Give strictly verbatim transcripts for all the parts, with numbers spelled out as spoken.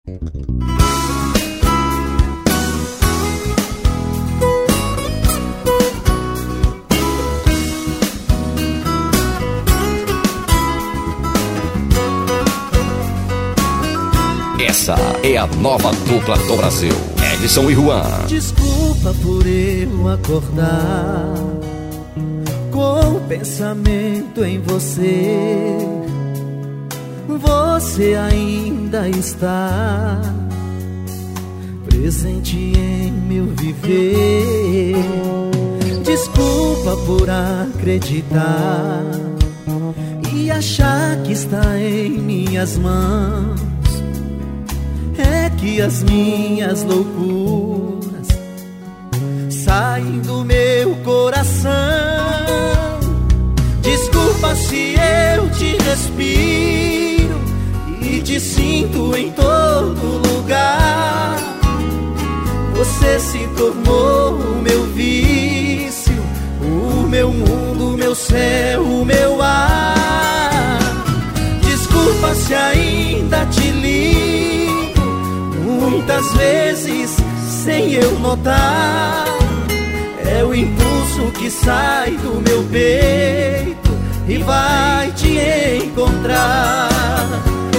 Essa é a nova dupla do Brasil, Edson e Juan. Desculpa por eu acordar com o pensamento em você. Você ainda está presente em meu viver. Desculpa por acreditar e achar que está em minhas mãos. É que as minhas loucuras saem do meu coração. Desculpa se eu te respiro e te sinto em todo lugar. Você se tornou o meu vício, o meu mundo, o meu céu, o meu ar. Desculpa se ainda te ligo, muitas vezes sem eu notar. É o impulso que sai do meu peito e vai te encontrar.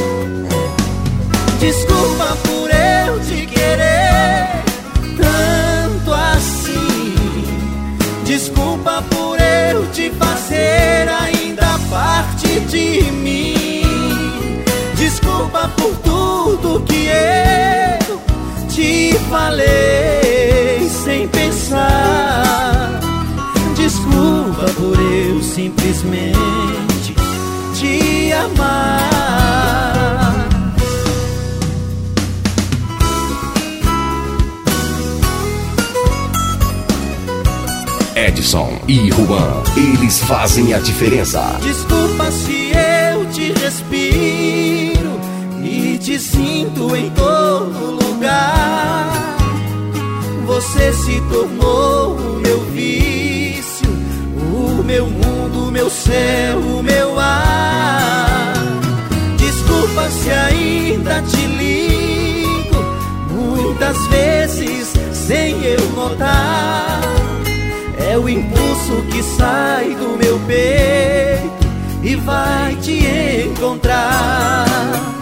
Desculpa por eu te querer tanto assim. Desculpa por eu te fazer ainda parte de mim. Desculpa por tudo que eu te falei sem pensar. Desculpa por eu simplesmente te amar. Edson e Juan, eles fazem a diferença. Desculpa se eu te respiro e te sinto em todo lugar. Você se tornou o meu vício, o meu mundo, o meu céu, o meu ar. Desculpa se ainda te ligo, muitas vezes sem eu notar. É o impulso que sai do meu peito e vai te encontrar.